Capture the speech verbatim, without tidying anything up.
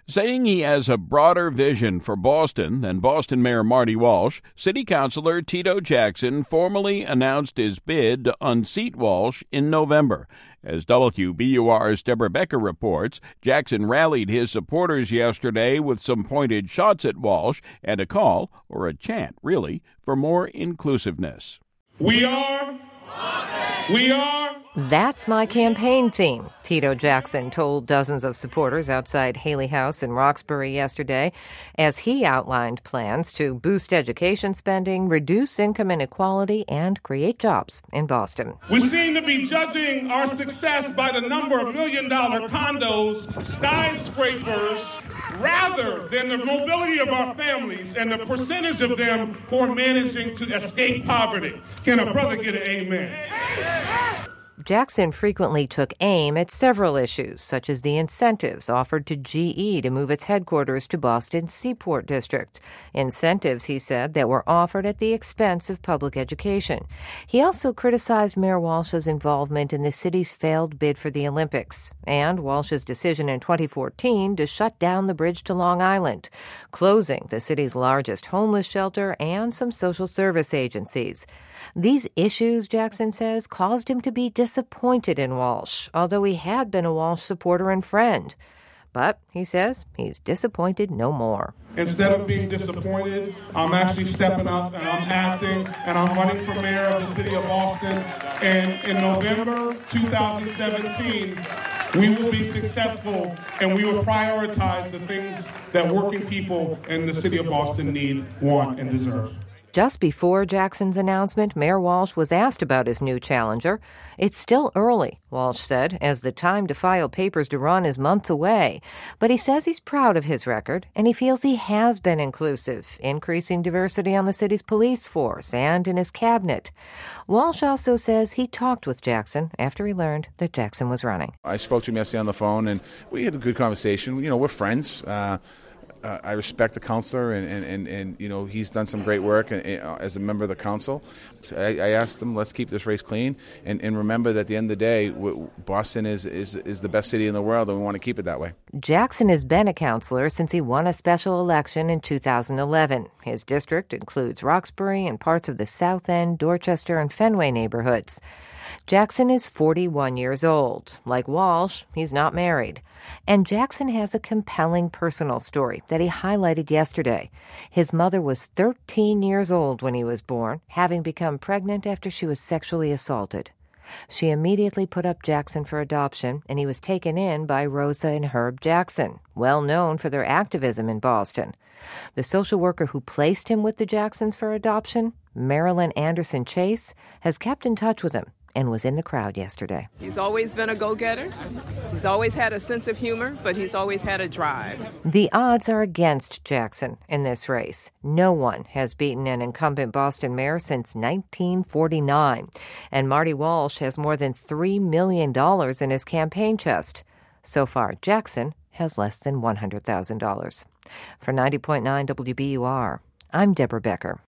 Saying he has a broader vision for Boston than Boston Mayor Marty Walsh, City Councilor Tito Jackson formally announced his bid to unseat Walsh in November. As W B U R's Deborah Becker reports, Jackson rallied his supporters yesterday with some pointed shots at Walsh and a call, or a chant really, for more inclusiveness. We are. Boston. We are. That's my campaign theme, Tito Jackson told dozens of supporters outside Haley House in Roxbury yesterday as he outlined plans to boost education spending, reduce income inequality, and create jobs in Boston. We seem to be judging our success by the number of million-dollar condos, skyscrapers, rather than the mobility of our families and the percentage of them who are managing to escape poverty. Can a brother get an amen? Jackson frequently took aim at several issues, such as the incentives offered to G E to move its headquarters to Boston's Seaport District. Incentives, he said, that were offered at the expense of public education. He also criticized Mayor Walsh's involvement in the city's failed bid for the Olympics and Walsh's decision in twenty fourteen to shut down the bridge to Long Island, closing the city's largest homeless shelter and some social service agencies. These issues, Jackson says, caused him to be disappointed in Walsh, although he had been a Walsh supporter and friend. But, he says, he's disappointed no more. Instead of being disappointed, I'm actually stepping up and I'm acting and I'm running for mayor of the city of Boston. And in November twenty seventeen, we will be successful and we will prioritize the things that working people in the city of Boston need, want, and deserve. Just before Jackson's announcement, Mayor Walsh was asked about his new challenger. It's still early, Walsh said, as the time to file papers to run is months away. But he says he's proud of his record, and he feels he has been inclusive, increasing diversity on the city's police force and in his cabinet. Walsh also says he talked with Jackson after he learned that Jackson was running. I spoke to him yesterday on the phone, and we had a good conversation. You know, we're friends. Uh Uh, I respect the counselor, and, and, and, and, you know, he's done some great work as a member of the council. I, I asked him, let's keep this race clean, and, and remember that at the end of the day, Boston is, is, is the best city in the world, and we want to keep it that way. Jackson has been a counselor since he won a special election in two thousand eleven. His district includes Roxbury and parts of the South End, Dorchester, and Fenway neighborhoods. Jackson is forty-one years old. Like Walsh, he's not married. And Jackson has a compelling personal story that he highlighted yesterday. His mother was thirteen years old when he was born, having become pregnant after she was sexually assaulted. She immediately put up Jackson for adoption, and he was taken in by Rosa and Herb Jackson, well known for their activism in Boston. The social worker who placed him with the Jacksons for adoption, Marilyn Anderson Chase, has kept in touch with him and was in the crowd yesterday. He's always been a go-getter. He's always had a sense of humor, but he's always had a drive. The odds are against Jackson in this race. No one has beaten an incumbent Boston mayor since nineteen forty-nine. And Marty Walsh has more than three million dollars in his campaign chest. So far, Jackson has less than one hundred thousand dollars. For ninety point nine W B U R, I'm Deborah Becker.